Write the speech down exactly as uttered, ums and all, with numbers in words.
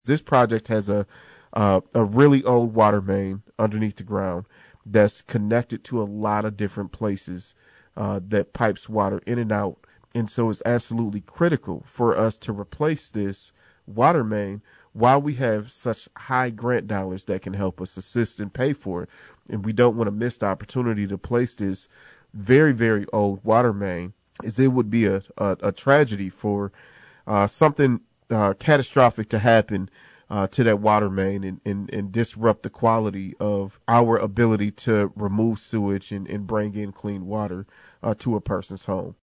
This project has a uh, a really old water main underneath the ground that's connected to a lot of different places uh, that pipes water in and out. And so it's absolutely critical for us to replace this water main while we have such high grant dollars that can help us assist and pay for it. And we don't want to miss the opportunity to place this very, very old water main, as it would be a, a, a tragedy for uh, something uh, catastrophic to happen uh, to that water main and, and, and disrupt the quality of our ability to remove sewage and, and bring in clean water uh, to a person's home.